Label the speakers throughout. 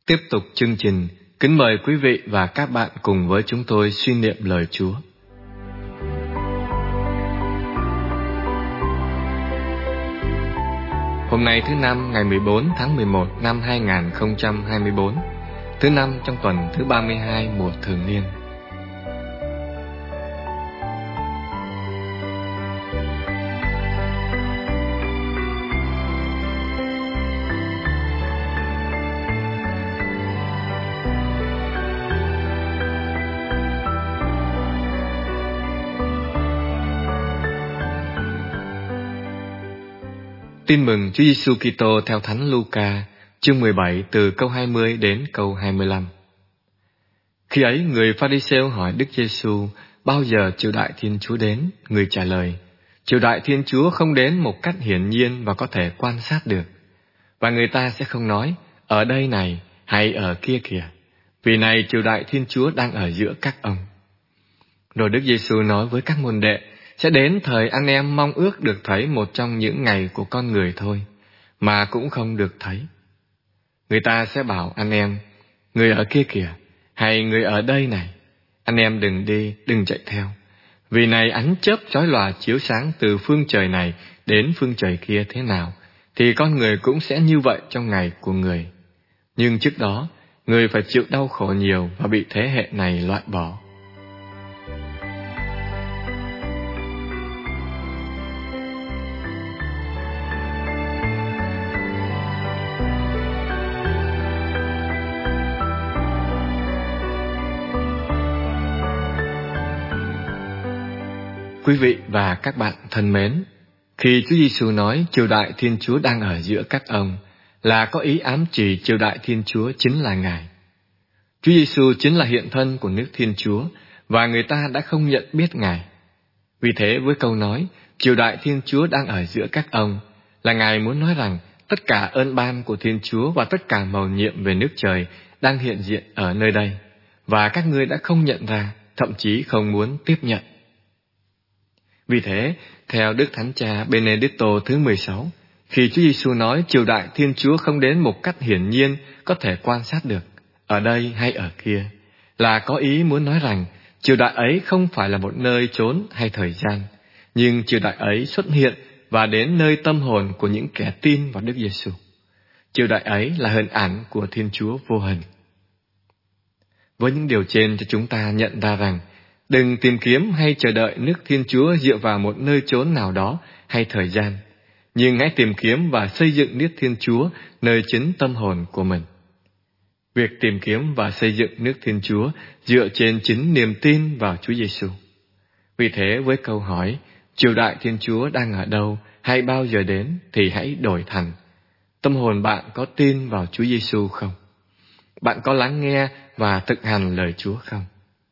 Speaker 1: Tiếp tục chương trình, kính mời quý vị và các bạn cùng với chúng tôi suy niệm lời Chúa. Hôm nay thứ Năm, ngày 14 tháng 11 năm 2024, thứ Năm trong tuần thứ 32 mùa thường niên. Tin mừng Chúa Giêsu Kitô theo Thánh Luca, chương 17 từ câu 20 đến câu 25. Khi ấy, người Pha-ri-sêu hỏi Đức Giêsu bao giờ triều đại Thiên Chúa đến. Người trả lời: triều đại Thiên Chúa không đến một cách hiển nhiên và có thể quan sát được, và người ta sẽ không nói ở đây này hay ở kia kìa, vì này triều đại Thiên Chúa đang ở giữa các ông. Rồi Đức Giêsu nói với các môn đệ: sẽ đến thời anh em mong ước được thấy một trong những ngày của con người thôi, mà cũng không được thấy. Người ta sẽ bảo anh em: người ở kia kìa, hay người ở đây này. Anh em đừng đi, đừng chạy theo. Vì này ánh chớp chói lòa chiếu sáng từ phương trời này đến phương trời kia thế nào, thì con người cũng sẽ như vậy trong ngày của người. Nhưng trước đó, người phải chịu đau khổ nhiều và bị thế hệ này loại bỏ. Quý vị và các bạn thân mến, khi Chúa Giêsu nói triều đại Thiên Chúa đang ở giữa các ông, là có ý ám chỉ triều đại Thiên Chúa chính là Ngài. Chúa Giêsu chính là hiện thân của nước Thiên Chúa, và người ta đã không nhận biết Ngài. Vì thế với câu nói triều đại Thiên Chúa đang ở giữa các ông, là Ngài muốn nói rằng tất cả ơn ban của Thiên Chúa và tất cả mầu nhiệm về nước trời đang hiện diện ở nơi đây, và các ngươi đã không nhận ra, thậm chí không muốn tiếp nhận. Vì thế, theo Đức Thánh Cha Benedicto thứ 16, khi Chúa Giêsu nói triều đại Thiên Chúa không đến một cách hiển nhiên có thể quan sát được, ở đây hay ở kia, là có ý muốn nói rằng triều đại ấy không phải là một nơi chốn hay thời gian, nhưng triều đại ấy xuất hiện và đến nơi tâm hồn của những kẻ tin vào Đức Giêsu. Triều đại ấy là hình ảnh của Thiên Chúa vô hình. Với những điều trên cho chúng ta nhận ra rằng đừng tìm kiếm hay chờ đợi nước Thiên Chúa dựa vào một nơi chốn nào đó hay thời gian, nhưng hãy tìm kiếm và xây dựng nước Thiên Chúa nơi chính tâm hồn của mình. Việc tìm kiếm và xây dựng nước Thiên Chúa dựa trên chính niềm tin vào Chúa Giêsu. Vì thế với câu hỏi triều đại Thiên Chúa đang ở đâu hay bao giờ đến, thì hãy đổi thành: tâm hồn bạn có tin vào Chúa Giêsu không? Bạn có lắng nghe và thực hành lời Chúa không?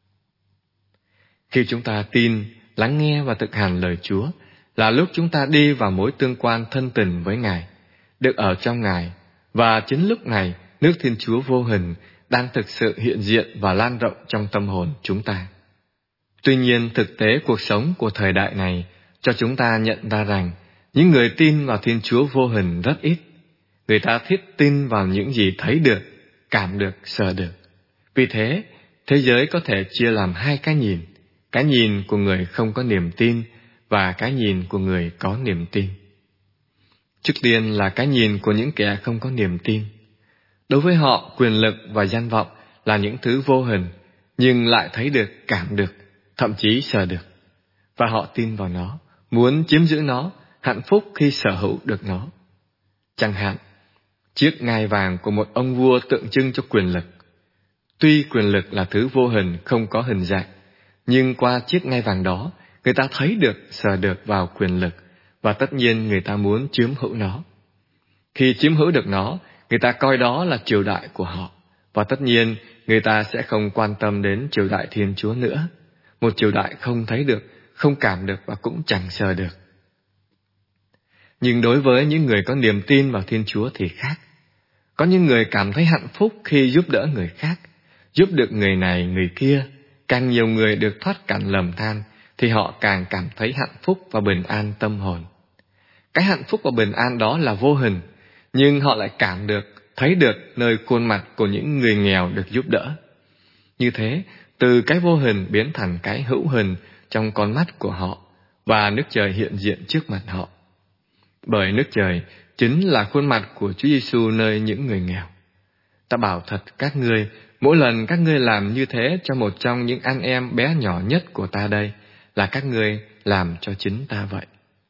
Speaker 1: Khi chúng ta tin, lắng nghe và thực hành lời Chúa, là lúc chúng ta đi vào mối tương quan thân tình với Ngài, được ở trong Ngài, và chính lúc này nước Thiên Chúa vô hình đang thực sự hiện diện và lan rộng trong tâm hồn chúng ta. Tuy nhiên, thực tế cuộc sống của thời đại này cho chúng ta nhận ra rằng những người tin vào Thiên Chúa vô hình rất ít. Người ta thiết tin vào những gì thấy được, cảm được, sờ được. Vì thế, thế giới có thể chia làm hai cái nhìn của người không có niềm tin và cái nhìn của người có niềm tin. Trước tiên là cái nhìn của những kẻ không có niềm tin. Đối với họ, quyền lực và danh vọng là những thứ vô hình, nhưng lại thấy được, cảm được, thậm chí sờ được. Và họ tin vào nó, muốn chiếm giữ nó, hạnh phúc khi sở hữu được nó. Chẳng hạn, chiếc ngai vàng của một ông vua tượng trưng cho quyền lực. Tuy quyền lực là thứ vô hình, không có hình dạng, nhưng qua chiếc ngai vàng đó, người ta thấy được, sờ được vào quyền lực, và tất nhiên người ta muốn chiếm hữu nó. Khi chiếm hữu được nó, người ta coi đó là triều đại của họ, và tất nhiên người ta sẽ không quan tâm đến triều đại Thiên Chúa nữa. Một triều đại không thấy được, không cảm được và cũng chẳng sờ được. Nhưng đối với những người có niềm tin vào Thiên Chúa thì khác. Có những người cảm thấy hạnh phúc khi giúp đỡ người khác, giúp được người này, người kia. Càng nhiều người được thoát cảnh lầm than, thì họ càng cảm thấy hạnh phúc và bình an tâm hồn. Cái hạnh phúc và bình an đó là vô hình, nhưng họ lại cảm được, thấy được nơi khuôn mặt của những người nghèo được giúp đỡ. Như thế, từ cái vô hình biến thành cái hữu hình trong con mắt của họ, và nước trời hiện diện trước mặt họ. Bởi nước trời chính là khuôn mặt của Chúa Giêsu nơi những người nghèo. Ta bảo thật các ngươi, mỗi lần các ngươi làm như thế cho một trong những anh em bé nhỏ nhất của ta đây, là các ngươi làm cho chính ta vậy.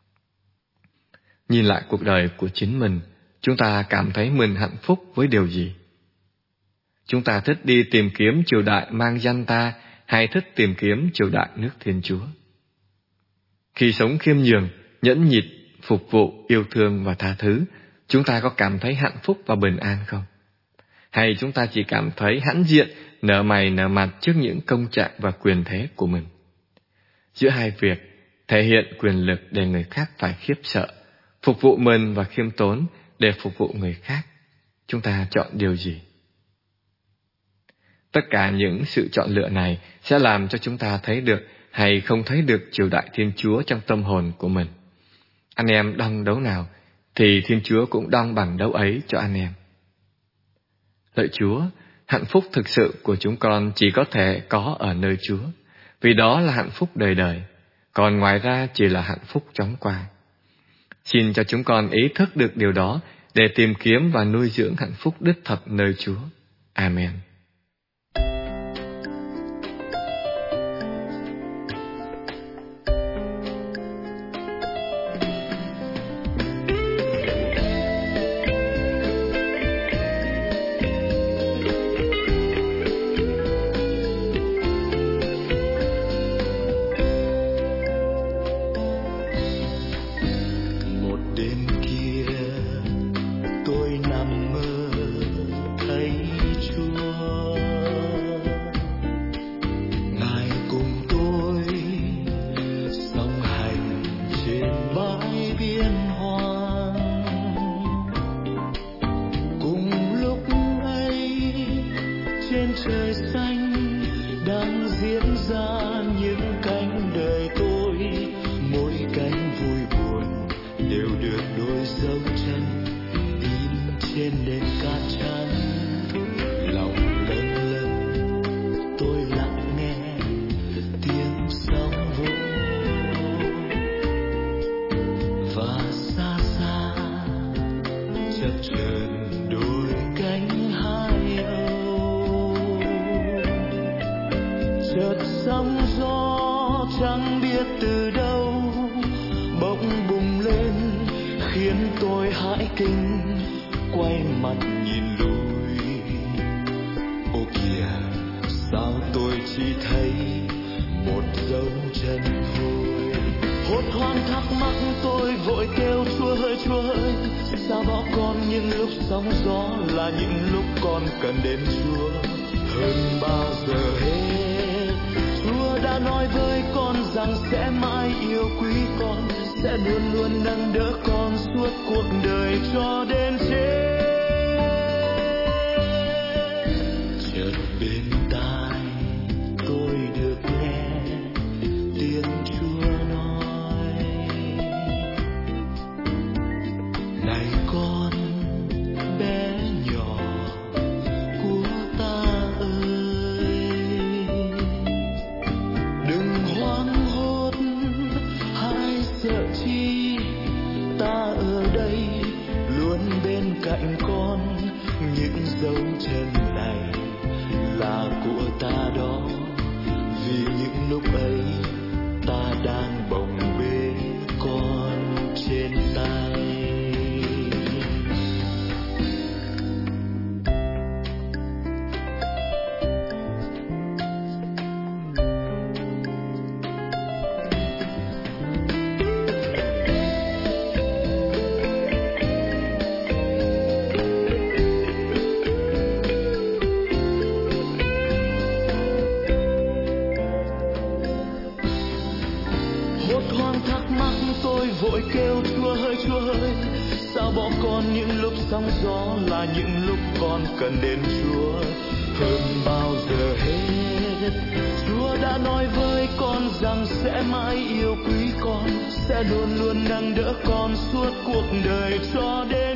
Speaker 1: Nhìn lại cuộc đời của chính mình, chúng ta cảm thấy mình hạnh phúc với điều gì? Chúng ta thích đi tìm kiếm triều đại mang danh ta, hay thích tìm kiếm triều đại nước Thiên Chúa? Khi sống khiêm nhường, nhẫn nhịn, phục vụ, yêu thương và tha thứ, chúng ta có cảm thấy hạnh phúc và bình an không? Hay chúng ta chỉ cảm thấy hãnh diện, nở mày nở mặt trước những công trạng và quyền thế của mình? Giữa hai việc, thể hiện quyền lực để người khác phải khiếp sợ, phục vụ mình và khiêm tốn để phục vụ người khác, chúng ta chọn điều gì? Tất cả những sự chọn lựa này sẽ làm cho chúng ta thấy được hay không thấy được triều đại Thiên Chúa trong tâm hồn của mình. Anh em đong đấu nào, thì Thiên Chúa cũng đong bằng đấu ấy cho anh em. Lạy Chúa, hạnh phúc thực sự của chúng con chỉ có thể có ở nơi Chúa, vì đó là hạnh phúc đời đời, còn ngoài ra chỉ là hạnh phúc chóng qua. Xin cho chúng con ý thức được điều đó để tìm kiếm và nuôi dưỡng hạnh phúc đích thực nơi Chúa. Amen.
Speaker 2: Trời xanh đang diễn ra những cánh đời tôi, mỗi cánh vui buồn đều được đôi dấu chân in trên nền cát trắng. Lòng lâng lâng tôi lặng nghe tiếng sóng vỗ, và xa xa chập chờn đôi cánh hai âu. Chợt sóng gió chẳng biết từ đâu bỗng bùng lên, khiến tôi hãi kinh quay mặt nhìn lùi. Ô kìa, sao tôi chỉ thấy một dấu chân thôi. Hốt hoảng thắc mắc tôi vội kêu Chúa ơi, sao bỏ con những lúc sóng gió là những lúc con cần đến Chúa hơn bao giờ hết. Chúa đã nói với con rằng sẽ mãi yêu quý con, sẽ luôn luôn nâng đỡ con suốt cuộc đời cho đến chết. Chợt bên tai tôi được nghe tiếng Chúa nói: này con bé nhỏ của ta ơi, đừng hoảng hốt hay sợ chi, ta ở đây luôn bên cạnh con. Những dấu chân này là của ta đó, vì những lúc ấy ta đang bồng bế con trên tay. Hốt hoảng thắc mắc tôi vội kêu Chúa ơi, sao bỏ con những lúc sóng gió là những lúc con cần đến Chúa hơn bao giờ hết. Chúa đã nói với con rằng sẽ mãi yêu quý con, sẽ luôn luôn nâng đỡ con suốt cuộc đời cho đến